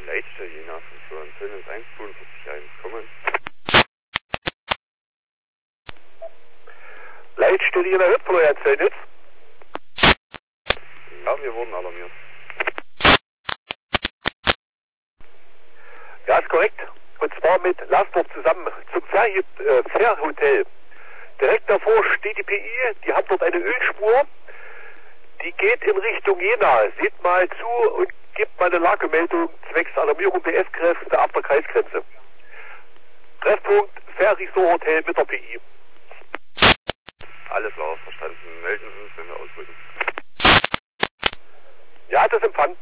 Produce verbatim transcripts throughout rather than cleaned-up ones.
Leitstelle Jena von Florian Söllnis eins fünfundvierzig eins, kommen. Leitstelle Jena hört Florian Söllnis. Ja, wir wurden alarmiert. Ja, ist korrekt. Und zwar mit Lasdorf zusammen zum Fähr äh, Fährhotel. Direkt davor steht die P I, die hat dort eine Ölspur. Die geht in Richtung Jena. Seht mal zu und gebt mal eine Lagemeldung zwecks Alarmierung der S-Kräfte ab der Kreisgrenze. Treffpunkt Fährresort Hotel mit der P I. Alles klar, verstanden. Melden Sie uns, wenn wir ausrücken. Ja, das empfangen.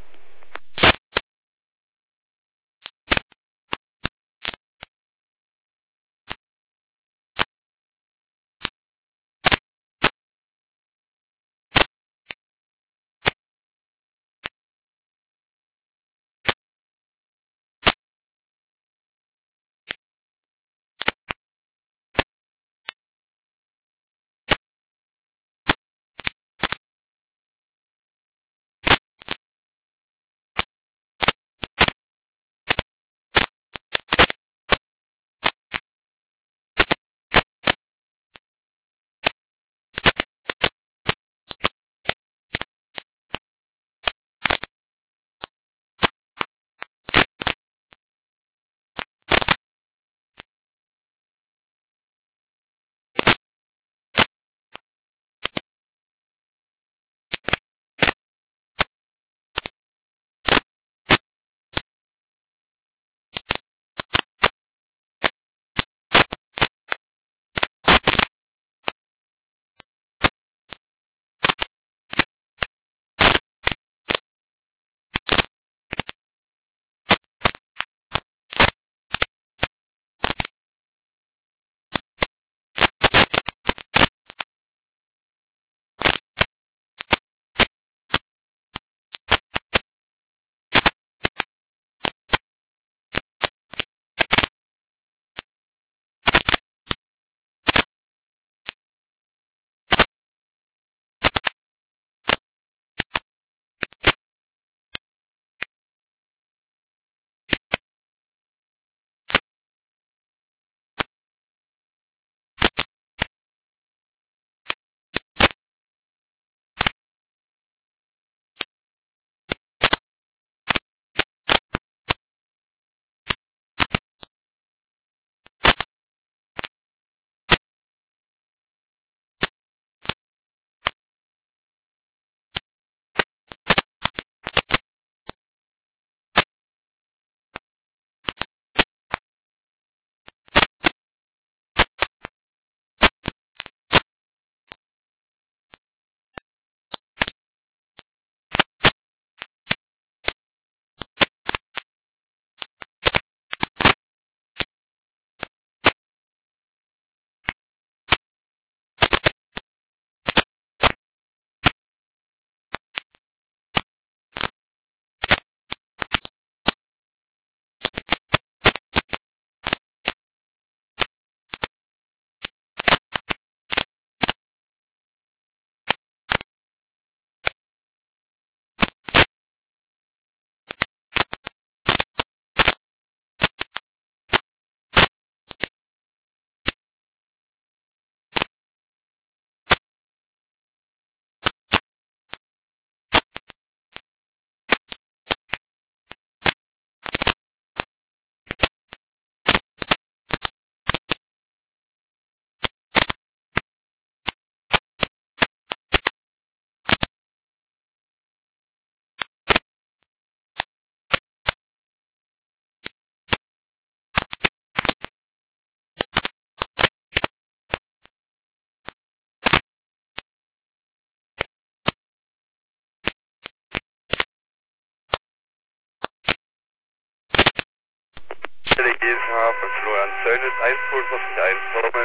Leitstelle Jena von Florian Söllnis eins fünfundvierzig eins, kommen.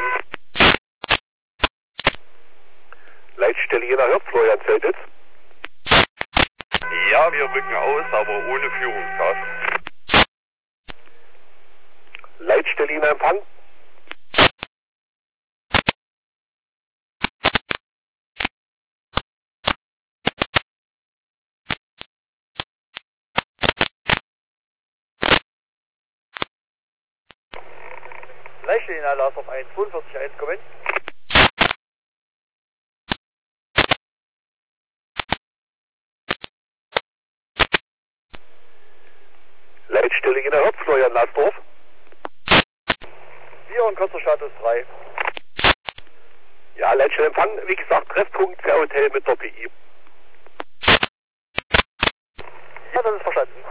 Leitstelle Jena hört Florian Söllnis. Ja, wir rücken aus, aber ohne Führungskraft. Leitstelle Jena empfangen. Leitstelle in Lasthof eins zweiundvierzig eins, kommen. Leitstelle in der Herzfleuer in Lasthof. Wir und kurzer Status drei. Ja, Leitstelle Empfang, wie gesagt, Treffpunkt Fährhotel mit der P I. Ja, das ist verstanden.